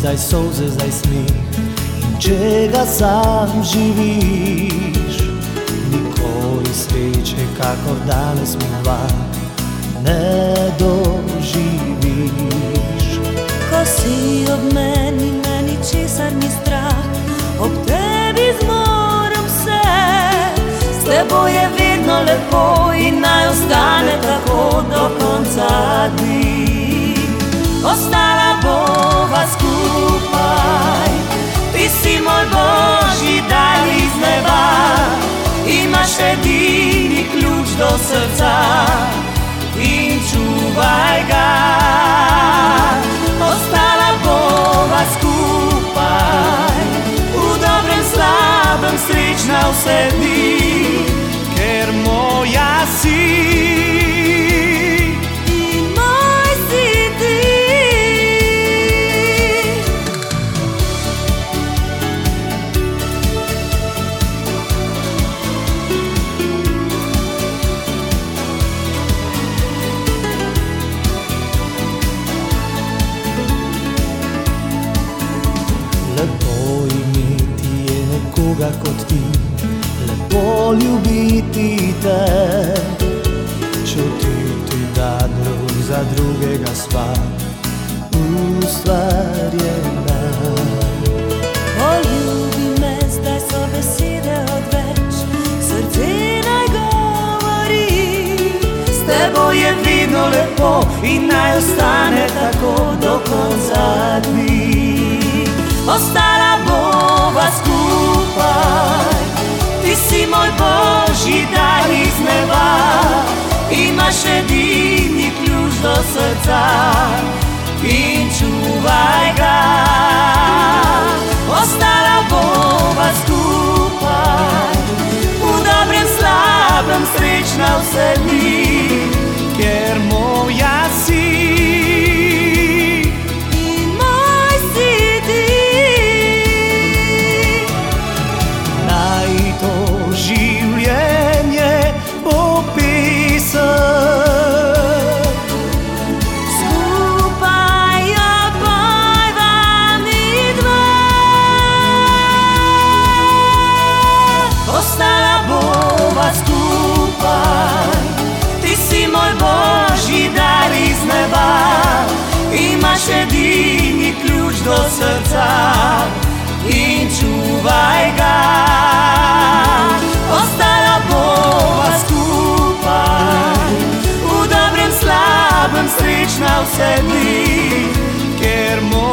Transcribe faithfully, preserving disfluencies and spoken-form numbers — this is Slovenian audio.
zdaj solze, zdaj smih. In če ga sam živiš, nikoli sreče, kakor danes mi dva, ne doživiš. Ko si ob meni, meni česar ni strah, ob tebi zmoram se. S teboj je vedno lepo in naj ostane tako do konca dni. Ostala bova skupaj, ti si moj Božji dar iz neba. Imaš edini ključ do srca in čuvaj ga. Ostala bova skupaj, v dobrem, slabem, srečna vse dni, ker moja si. Lepo imeti je nekoga kot ti, lepo ljubiti te, čutiti, da drug za drugega sva ustvarjena. Poljubi me, zdaj so besede odveč, srce naj govori. S teboj je vedno lepo in naj ostane tako do konca dni. Ostala bova skupaj, ti si moj Božji dar iz neba. Imaš edini ključ do srca in čuvaj ga. Ostala bova skupaj, v dobrem, slabem, srečna vse dni, ker moja si. Imaš edini ključ do srca in čuvaj ga. Ostala bova skupaj, v dobrem, slabem, srečna vse dni, ker